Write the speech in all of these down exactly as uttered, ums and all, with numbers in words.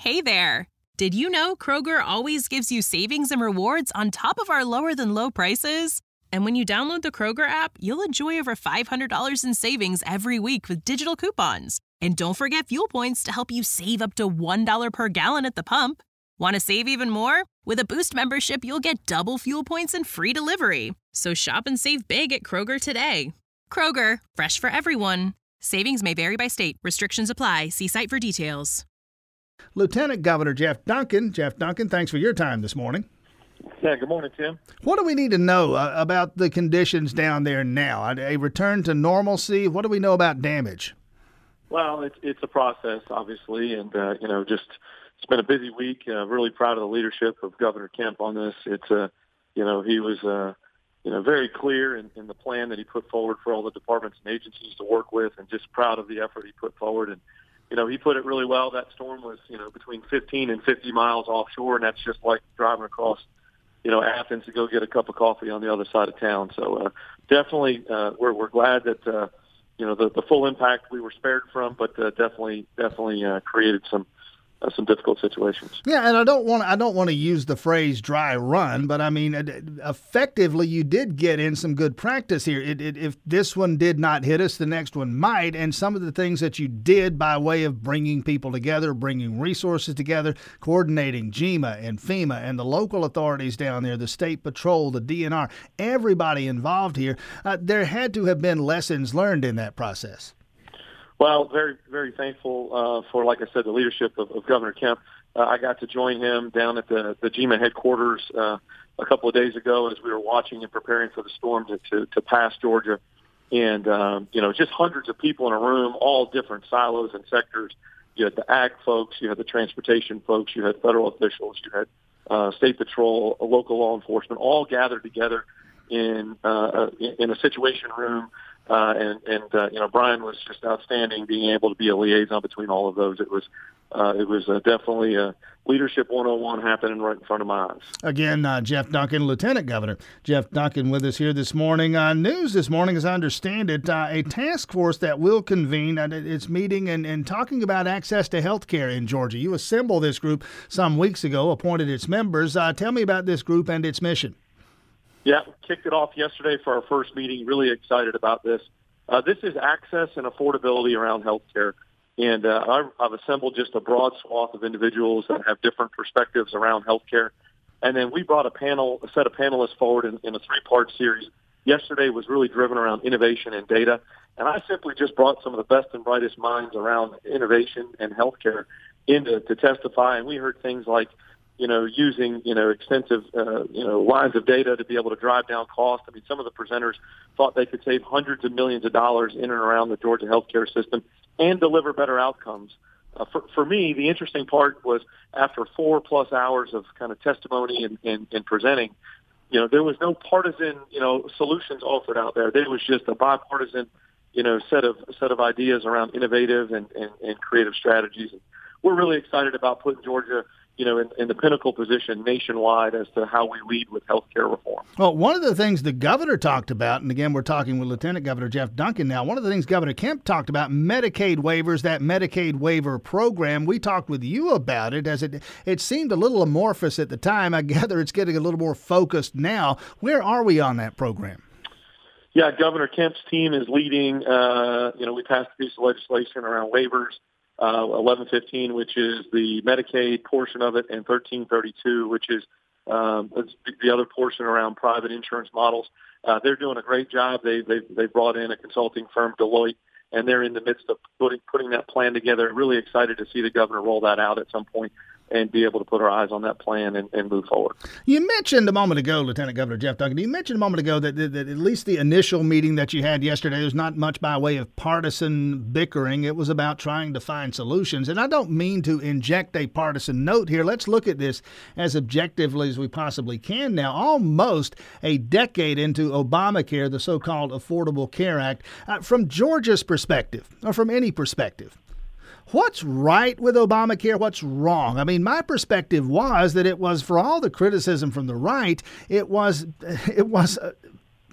Hey there! Did you know Kroger always gives you savings and rewards on top of our lower-than-low prices? And when you download the Kroger app, you'll enjoy over five hundred dollars in savings every week with digital coupons. And don't forget fuel points to help you save up to one dollar per gallon at the pump. Want to save even more? With a Boost membership, you'll get double fuel points and free delivery. So shop and save big at Kroger today. Kroger, fresh for everyone. Savings may vary by state. Restrictions apply. See site for details. Lieutenant Governor Jeff Duncan. Jeff Duncan, thanks for your time this morning. Yeah, good morning, Tim. What do we need to know uh, about the conditions down there now? A return to normalcy? What do we know about damage? Well, it's it's a process, obviously, and uh, you know, just it's been a busy week. Uh, really proud of the leadership of Governor Kemp on this. It's uh, you know, he was uh, you know very clear in, in the plan that he put forward for all the departments and agencies to work with, and just proud of the effort he put forward. And you know, he put it really well. That storm was, you know, between fifteen and fifty miles offshore, and that's just like driving across, you know, Athens to go get a cup of coffee on the other side of town. So uh, definitely, uh, we're we're glad that uh, you know the, the full impact we were spared from, but uh, definitely definitely uh, created some uh, some difficult situations. Yeah, and I don't want I don't want to use the phrase "dry run," but I mean, effectively, you did get in some good practice here. It, it, if this one did not hit us, the next one might. And some of the things that you did by way of bringing people together, bringing resources together, coordinating GEMA and FEMA and the local authorities down there, the State Patrol, the D N R, everybody involved here, uh, there had to have been lessons learned in that process. Well, very, very thankful uh, for, like I said, the leadership of, of Governor Kemp. Uh, I got to join him down at the, the GEMA headquarters uh, a couple of days ago as we were watching and preparing for the storm to, to, to pass Georgia. And, um, you know, just hundreds of people in a room, all different silos and sectors. You had the ag folks, you had the transportation folks, you had federal officials, you had uh, State Patrol, local law enforcement, all gathered together in uh, in a situation room. Uh, and, and uh, you know, Brian was just outstanding being able to be a liaison between all of those. It was uh, it was uh, definitely a leadership one oh one happening right in front of my eyes. Again, uh, Jeff Duncan, Lieutenant Governor Jeff Duncan with us here this morning. Uh, news this morning, as I understand it, uh, a task force that will convene at its meeting and, and talking about access to health care in Georgia. You assembled this group some weeks ago, appointed its members. Uh, tell me about this group and its mission. Yeah, kicked it off yesterday for our first meeting. Really excited about this. Uh, this is access and affordability around healthcare. And uh, I've, I've assembled just a broad swath of individuals that have different perspectives around healthcare. And then we brought a panel, a set of panelists forward in, in a three-part series. Yesterday was really driven around innovation and data. And I simply just brought some of the best and brightest minds around innovation and healthcare in to, to testify. And we heard things like, you know, using, you know, extensive, uh, you know, lines of data to be able to drive down costs. I mean, some of the presenters thought they could save hundreds of millions of dollars in and around the Georgia healthcare system and deliver better outcomes. Uh, for, for me, the interesting part was after four plus hours of kind of testimony and, and, and presenting, you know, there was no partisan, you know, solutions offered out there. There was just a bipartisan, you know, set of set of ideas around innovative and, and, and creative strategies. And we're really excited about putting Georgia, you know, in, in the pinnacle position nationwide as to how we lead with healthcare reform. Well, one of the things the governor talked about, and again, we're talking with Lieutenant Governor Jeff Duncan now, one of the things Governor Kemp talked about, Medicaid waivers, that Medicaid waiver program. We talked with you about it as it it seemed a little amorphous at the time. I gather it's getting a little more focused now. Where are we on that program? Yeah, Governor Kemp's team is leading. Uh, you know, we passed a piece of legislation around waivers. Uh, eleven fifteen, which is the Medicaid portion of it, and thirteen thirty-two, which is um, the other portion around private insurance models. Uh, they're doing a great job. They they they brought in a consulting firm, Deloitte, and they're in the midst of putting putting that plan together. Really excited to see the governor roll that out at some point and be able to put our eyes on that plan and, and move forward. You mentioned a moment ago, Lieutenant Governor Jeff Duncan, you mentioned a moment ago that, that, that at least the initial meeting that you had yesterday, there's not much by way of partisan bickering. It was about trying to find solutions. And I don't mean to inject a partisan note here. Let's look at this as objectively as we possibly can now. Almost a decade into Obamacare, the so-called Affordable Care Act, uh, from Georgia's perspective, or from any perspective, what's right with Obamacare? What's wrong? I mean, my perspective was that it was, for all the criticism from the right, it was it was uh,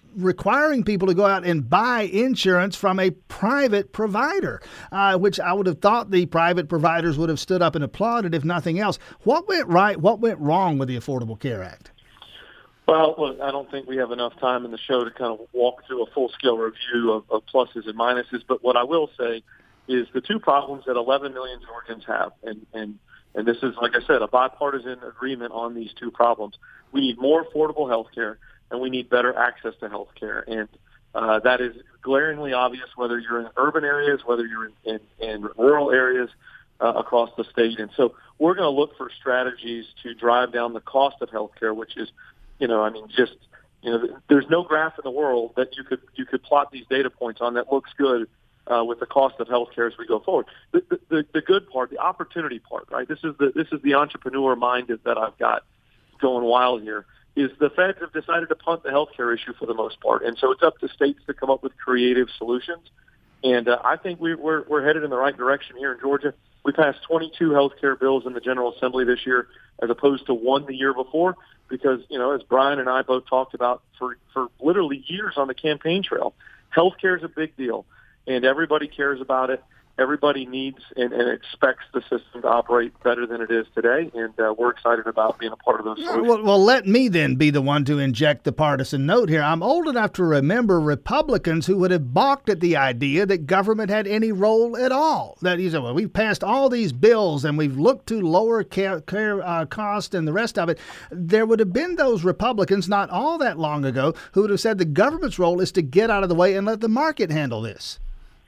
requiring people to go out and buy insurance from a private provider, uh, which I would have thought the private providers would have stood up and applauded, if nothing else. What went right? What went wrong with the Affordable Care Act? Well, look, I don't think we have enough time in the show to kind of walk through a full-scale review of, of pluses and minuses. But what I will say is the two problems that eleven million Georgians have, and, and, and this is, like I said, a bipartisan agreement on these two problems. We need more affordable health care, and we need better access to health care. And uh, that is glaringly obvious whether you're in urban areas, whether you're in, in, in rural areas uh, across the state. And so we're going to look for strategies to drive down the cost of health care, which is, you know, I mean, just, you know, there's no graph in the world that you could you could plot these data points on that looks good uh, with the cost of health care as we go forward. The, the, the good part, the opportunity part, right? This is the this is the entrepreneur mind that I've got going wild here. Is the feds have decided to punt the health care issue for the most part, and so it's up to states to come up with creative solutions. And uh, I think we, we're we're headed in the right direction here in Georgia. We passed twenty-two health care bills in the General Assembly this year, as opposed to one the year before. Because, you know, as Brian and I both talked about for, for literally years on the campaign trail, healthcare is a big deal, and everybody cares about it. Everybody needs and, and expects the system to operate better than it is today, and uh, we're excited about being a part of those solutions. Well, well, let me then be the one to inject the partisan note here. I'm old enough to remember Republicans who would have balked at the idea that government had any role at all. That you said, well, we've passed all these bills and we've looked to lower care, care uh, cost and the rest of it. There would have been those Republicans not all that long ago who would have said the government's role is to get out of the way and let the market handle this.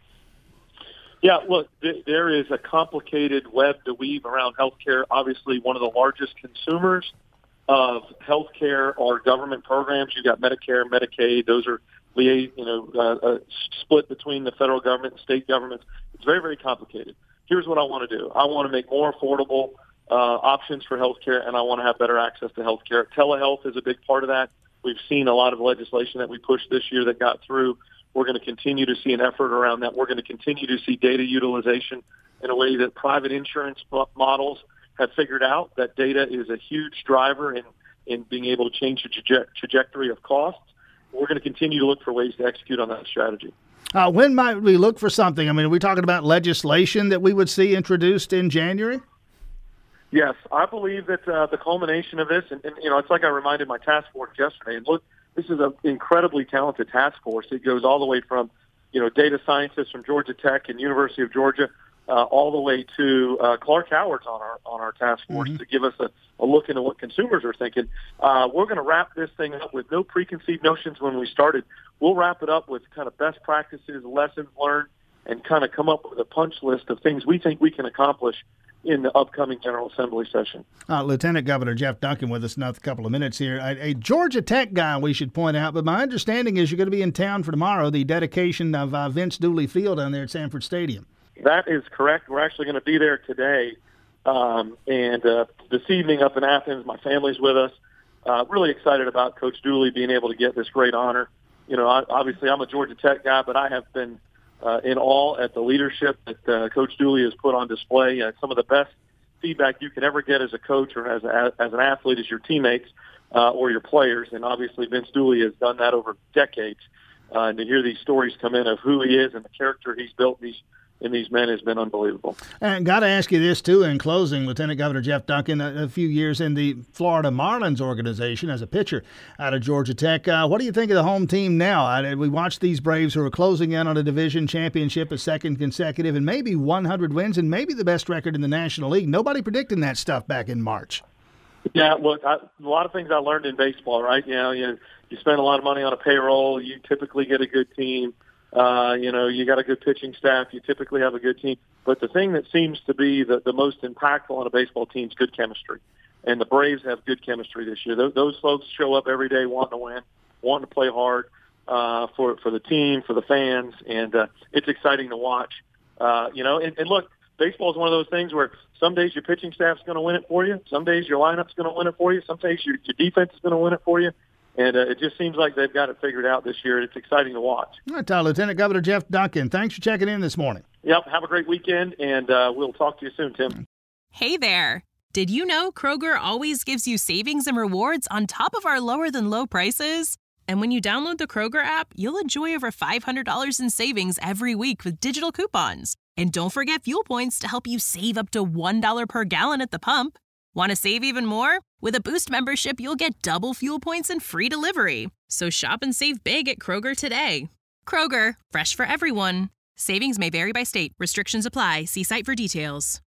Yeah, look, th- there is a complicated web to weave around healthcare. Obviously, one of the largest consumers of healthcare are government programs. You've got Medicare, Medicaid. Those are, you know, uh, uh, split between the federal government and state governments. It's very, very complicated. Here's what I want to do. I want to make more affordable uh, options for healthcare, and I want to have better access to healthcare. Telehealth is a big part of that. We've seen a lot of legislation that we pushed this year that got through. We're going to continue to see an effort around that. We're going to continue to see data utilization in a way that private insurance models have figured out. That data is a huge driver in, in being able to change the traje- trajectory of costs. We're going to continue to look for ways to execute on that strategy. Uh, when might we look for something? I mean, are we talking about legislation that we would see introduced in January? Yes, I believe that uh, the culmination of this, and, and, you know, it's like I reminded my task force yesterday, and look, this is an incredibly talented task force. It goes all the way from, you know, data scientists from Georgia Tech and University of Georgia, uh, all the way to uh, Clark Howard's on our on our task force mm-hmm. to give us a, a look into what consumers are thinking. Uh, we're going to wrap this thing up with no preconceived notions when we started. We'll wrap it up with kind of best practices, lessons learned, and kind of come up with a punch list of things we think we can accomplish in the upcoming General Assembly session. Uh, Lieutenant Governor Jeff Duncan with us another couple of minutes here. A, a Georgia Tech guy, we should point out, but my understanding is you're going to be in town for tomorrow, the dedication of uh, Vince Dooley Field down there at Sanford Stadium. That is correct. We're actually going to be there today. Um, and uh, this evening up in Athens, my family's with us. Uh, really excited about Coach Dooley being able to get this great honor. You know, I, obviously I'm a Georgia Tech guy, but I have been Uh, in awe at the leadership that uh, Coach Dooley has put on display. Uh, some of the best feedback you can ever get as a coach or as a, as an athlete is your teammates uh, or your players, and obviously Vince Dooley has done that over decades. Uh, and to hear these stories come in of who he is and the character he's built in these in these men has been unbelievable. And got to ask you this, too, in closing, Lieutenant Governor Jeff Duncan, a, a few years in the Florida Marlins organization as a pitcher out of Georgia Tech. Uh, what do you think of the home team now? I, we watched these Braves who are closing in on a division championship, a second consecutive, and maybe one hundred wins and maybe the best record in the National League. Nobody predicting that stuff back in March. Yeah, look, I, a lot of things I learned in baseball, right? You know, you, you spend a lot of money on a payroll. You typically get a good team. Uh, you know, you got a good pitching staff. You typically have a good team. But the thing that seems to be the, the most impactful on a baseball team is good chemistry. And the Braves have good chemistry this year. Those, those folks show up every day wanting to win, wanting to play hard uh, for for the team, for the fans, and uh, it's exciting to watch. Uh, you know, and, and look, baseball is one of those things where some days your pitching staff's going to win it for you. Some days your lineup's going to win it for you. Some days your, your defense is going to win it for you. And uh, it just seems like they've got it figured out this year. It's exciting to watch. All right, uh, Lieutenant Governor Jeff Duncan, thanks for checking in this morning. Yep, have a great weekend, and uh, we'll talk to you soon, Tim. Hey there. Did you know Kroger always gives you savings and rewards on top of our lower-than-low prices? And when you download the Kroger app, you'll enjoy over five hundred dollars in savings every week with digital coupons. And don't forget fuel points to help you save up to one dollar per gallon at the pump. Want to save even more? With a Boost membership, you'll get double fuel points and free delivery. So shop and save big at Kroger today. Kroger, fresh for everyone. Savings may vary by state. Restrictions apply. See site for details.